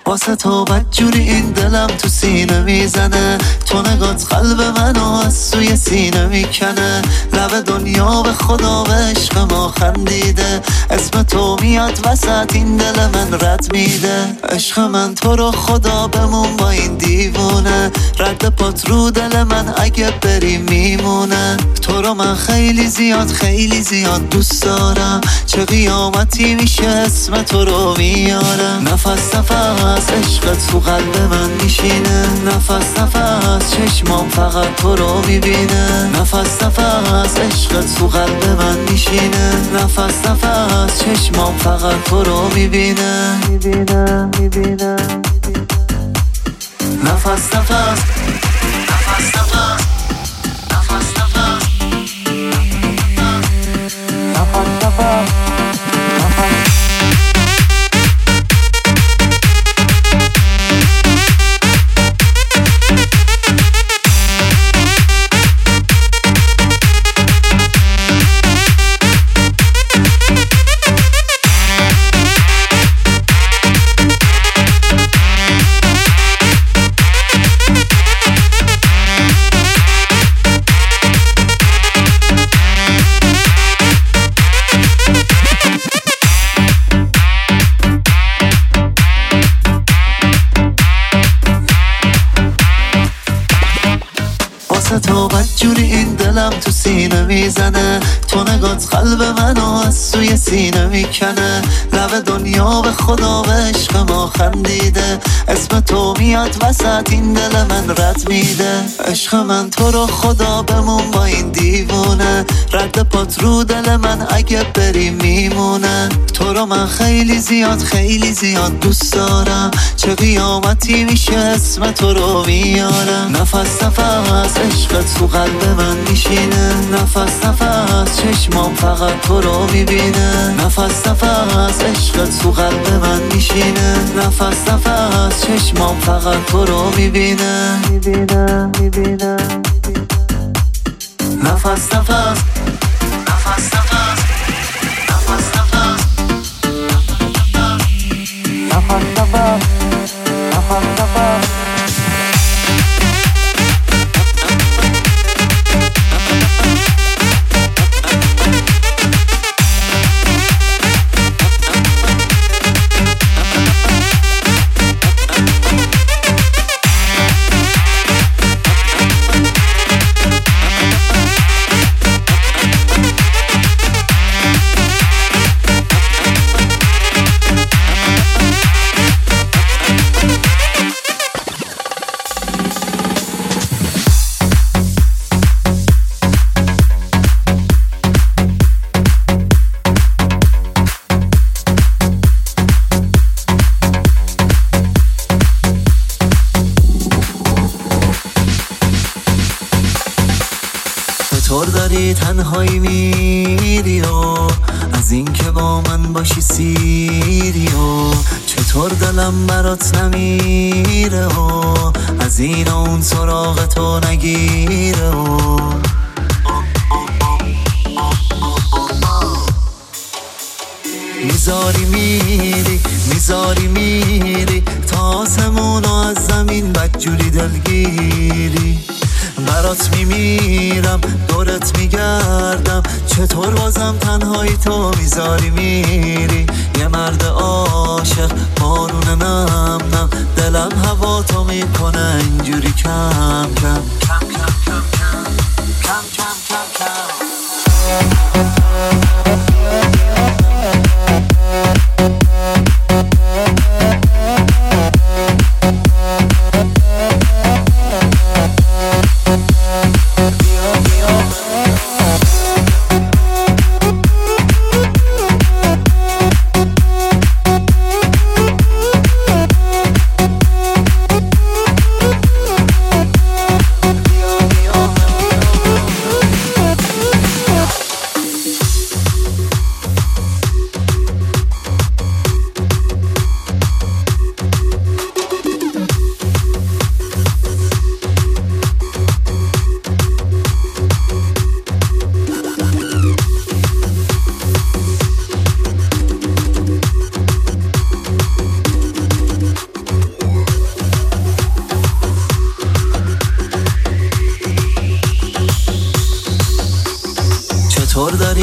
واسه تو بدجوری این دلم تو سینه میزنه، تو نگات قلب منو از سوی سینه میکنه. لب دنیا به خدا به عشق ما خندیده، اسم تو میاد وسط این دل من رد میده. عشق من تو رو خدا بمون با این دیوونه، رد پات رو دل من اگه بری میمونه. تو رو من خیلی زیاد دوست دارم، چه قیامتی میشه اسم تو رو میارم. نفس عشقت تو قلب من میشینه، نفس چشمام فقط تو رو میبینه. نفس عشقت تو قلب من میشینه، نفس چشمام فقط تو رو میبینه. نفس تو بدجوری این دلم تو سینه میزنه، تو نگات قلب منو از سوی سینه میکنه. لب دنیا به خدا به عشق ما خندیده، اسم تو میاد وسط این دل من رد میده. عشق من تو رو خدا بمون با این دیوونه، رد پات رو دل من اگه بری میمونه. تو رو من خیلی زیاد دوست دارم، چه قیامتی میشه اسم تو رو میارم. نفس عشقت تو قلب من میشینه، نفس چشمام فقط تو رو میبینه. نفس عشقت تو قلب من میشینه، نفس چشمام فقط تو رو میبینه. نفس چطور داری تنهایی میری و از این که با من باشی سیری و چطور دلم برات نمیره و از این و اون سراغ تو نگیره و میذاری میری تا آسمون و از زمین بدجوری دلگیری. برات میمیرم دورت میگردم، چطور بازم تنهایی تو میذاری میری. یه مرد عاشق بارون نم نم، دلم هوا تو میکنه اینجوری کم کم کم کم کم کم کم کم کم.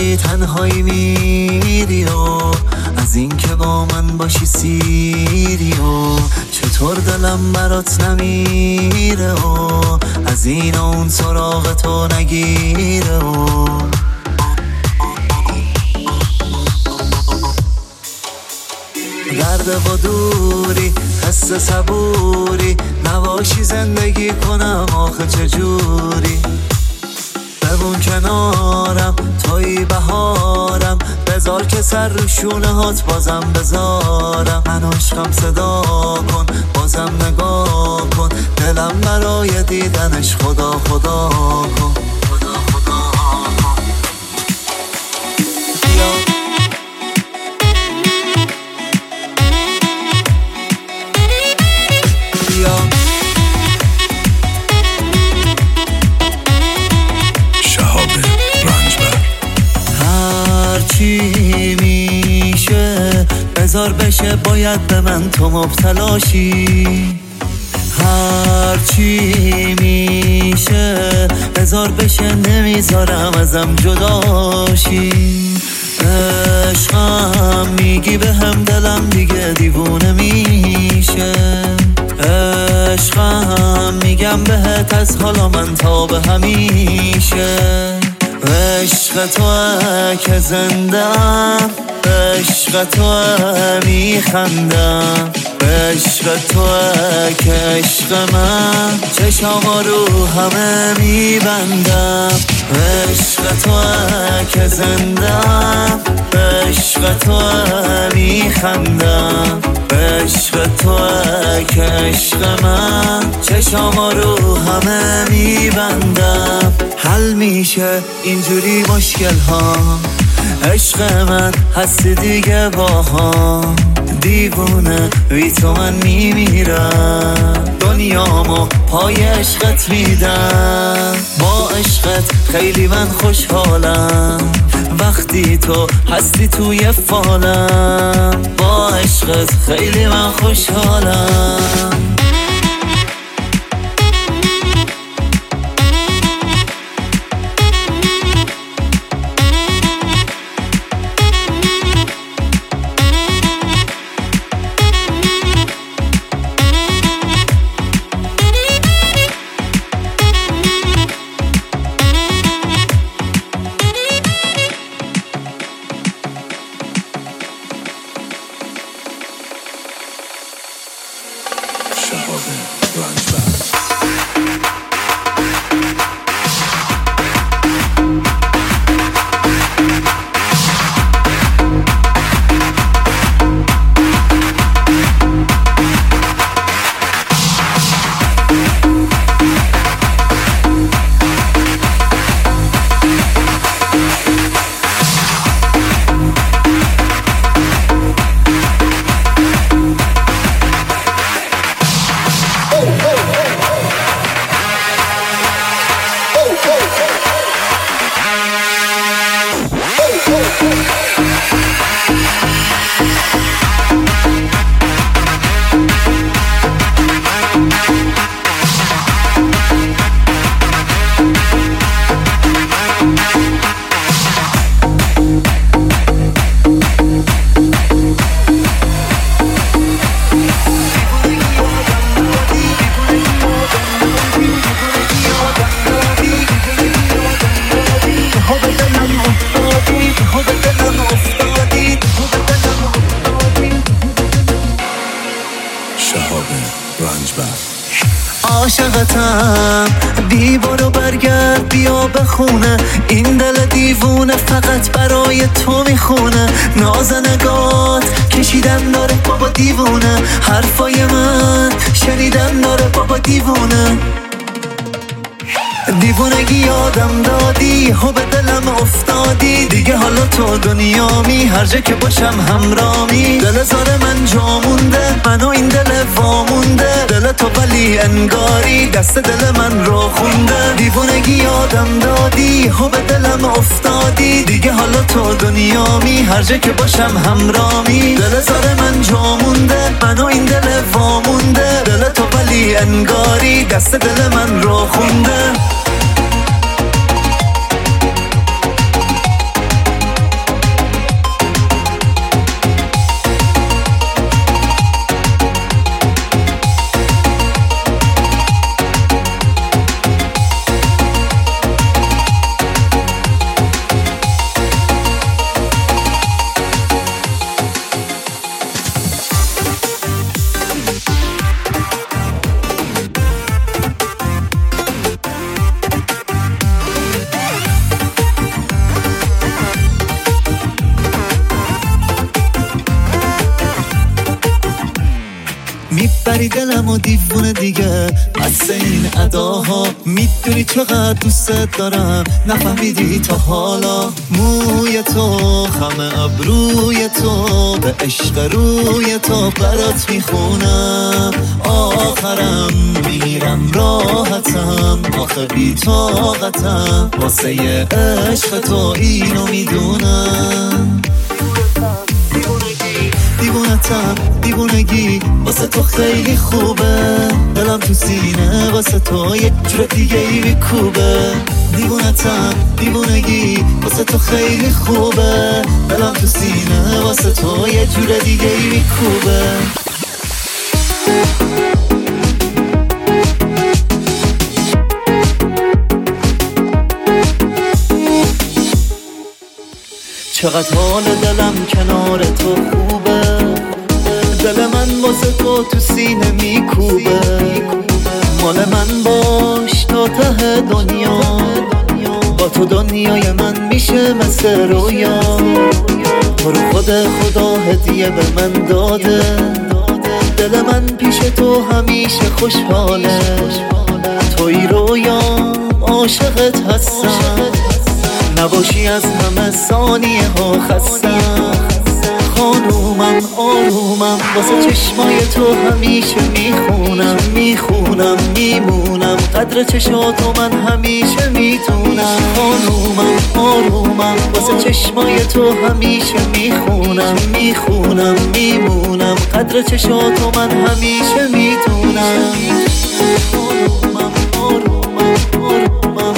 وقتی تنهایی میری و از این که با من باشی سیری و چطور دلم برات نمیره و از این و اون سراغ تو نگیره و درد و دوری حس صبوری نباشی زندگی کنم آخه چجوری بمون کنارم توی بهارم بذار که سر رو شونه هات بازم بذارم من عشقم صدا کن بازم نگاه کن دلم برای دیدنش خدا خدا کن خدا خدا کن شهاب رنجبر هرچی میشه بذار بشه باید به من تو مبتلاشی هرچی میشه بذار بشه نمیذارم ازم جداشی عشقم میگی به هم دلم دیگه دیوونه میشه عشقم میگم بهت از حالا من تا به همیشه عشق توه که زندم عشق توه میخندم عشق توه که عشق من چشما رو همه میبندم عشق توه که زندم عشق توه میخندم عشق توه که عشق من چشما رو همه میبندم حل میشه اینجوری مشکل ها عشق من هستی دیگه با هم دیوونه بی تو من میمیرم دنیامو پای عشقت میدم با عشقت خیلی من خوشحالم وقتی تو هستی توی فالم با عشقت خیلی من خوشحالم شهاب رنجبر شهاب رنجبر عاشقتم بی برو برگرد بیا به خونه این دل دیوونه فقط برای تو میخونه نازنگات کشیدن داره بابا دیوونه حرفای من شنیدن داره بابا دیوونه دیوونگی یادم دادی و به دلم افتادی دیگه حالا تو دنیامی هر جا که باشم همرامی دل زار من جا مونده من و این دل وامونده دل تو ولی انگاری دست دل من رو خونده دیوونگی یادم دادی و به دلم افتادی دیگه حالا تو دنیامی هر جا که باشم همرامی دل زار من جا مونده من و این دل وامونده دل تو ولی انگاری دست دل من رو خونده میبری دلم و دیوونه دیگه بس این اداها. میدونی چقدر دوست دارم نفهمیدی تا حالا. موی تو خم ابروی تو به عشق روی تو برات میخونم. آخرم میرم راحتم آخه بی طاقتم واسه عشق تو اینو میدونم. دیوونتم دیوونگی واسه تو خیلی خوبه. دلم تو سینه واسه تو یه جور دیگه ای میکوبه. دیوونتم دیوونگی واسه تو خیلی خوبه. دلم تو سینه واسه تو یه جور دیگه ای میکوبه. چقدر حال دلم کنار تو خوبه. دل من واسه تو سینه میکوبه. مال من باش تا ته دنیا. با تو دنیای من میشه مثل رویا. تو رو خود خدا هدیه به من داده. دل من پیش تو همیشه خوشحاله. توی رویام عاشقت هستم. نباشی از همه ثانیه ها خستم. خانومم آرومم واسه چشمای تو همیشه میخونم. میمونم قدر چشاتو من همیشه میتونم. خانومم آرومم واسه چشمای تو همیشه میخونم. میمونم قدر چشاتو من همیشه میتونم. خانومم آرومم آرومم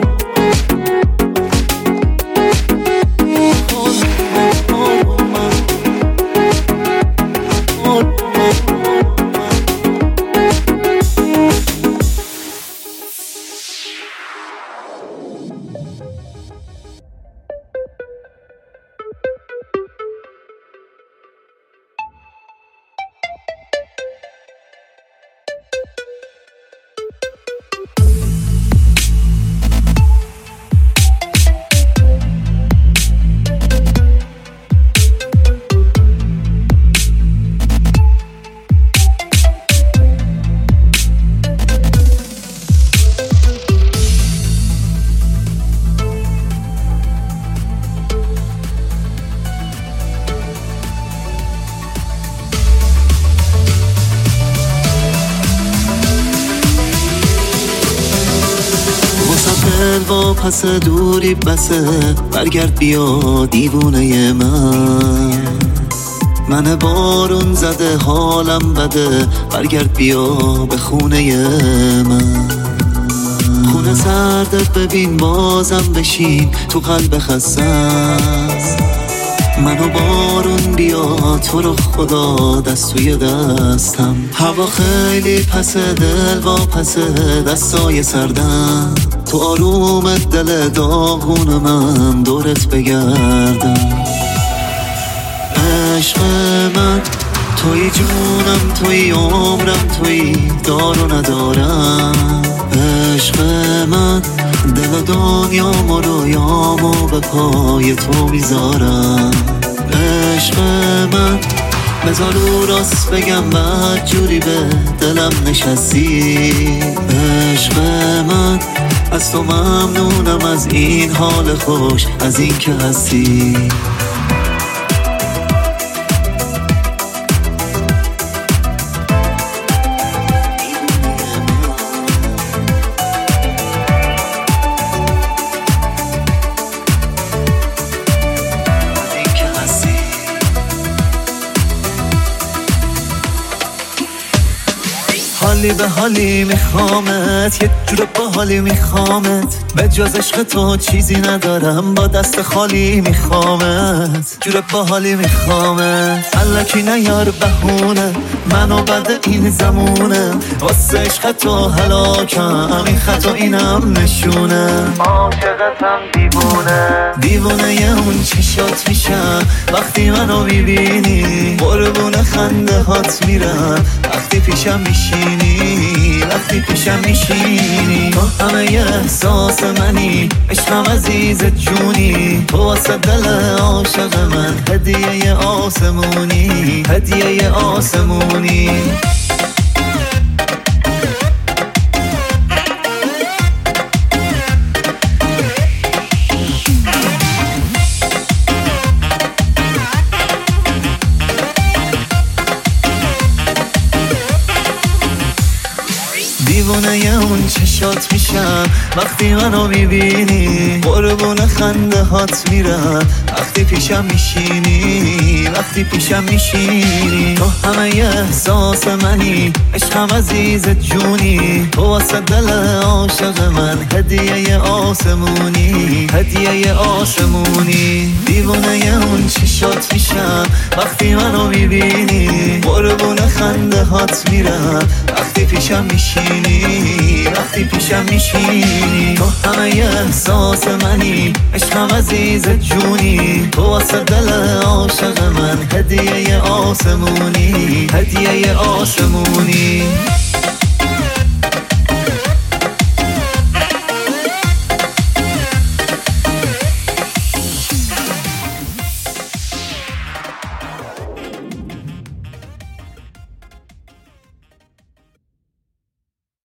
با پس دوری بسه. برگرد بیا دیوونه من بارون زده حالم بده. برگرد بیا به خونه من. خونه سردت ببین بازم بشین تو قلب خستم. منو بارون بیا تو رو خدا دست توی دستم. هوا خیلی پسه دل با پسه دستای سردم. تو آرومت دل داغون من دورت بگردم. عشق من توی جونم توی عمرم توی دار و ندارم. عشق من دل دنیام و رویامو به پای تو میذارم. عشق من بذار رو راست بگم بعد جوری به دلم نشستی. عشق من از تو ممنونم از این حال خوش از این که هستی. حالی به حالی میخوامت یه جور با حالی میخوامت. به جز عشق تو چیزی ندارم با دست خالی میخوامت. جور با حالی میخوامت الکی نیار بهونه. منو بعد این زمونه واسه عشق تو هلاکم. این خط و اینم نشونه عاشقتم دیوونه اون چشات میشم وقتی منو میبینی. قربون خنده هات میرم وقتی پیشم میشینی. تو همه احساس منی عشقم عزیز جونی. تو واسه دل عاشق من هدیه آسمونی. دیوونه اون چشات میشم وقتی منو میبینی، قربون خنده هات میرم وقتی پیشم میشینی، وقتی پیشم میشینی. تو همه احساس منی، عشقم عزیز جونی، تو واسه دل عاشق من هدیه آسمونی، هدیه آسمونی. دیوونه اون چشات میشم وقتی منو میبینی، قربون خنده هات میرم وقتی پیشم میشینی، وقتی پیشم میشینی. تو همه احساس منی، عشقم عزیز جونی، تو واسه دل عاشق من هدیه آسمونی، هدیه آسمونی.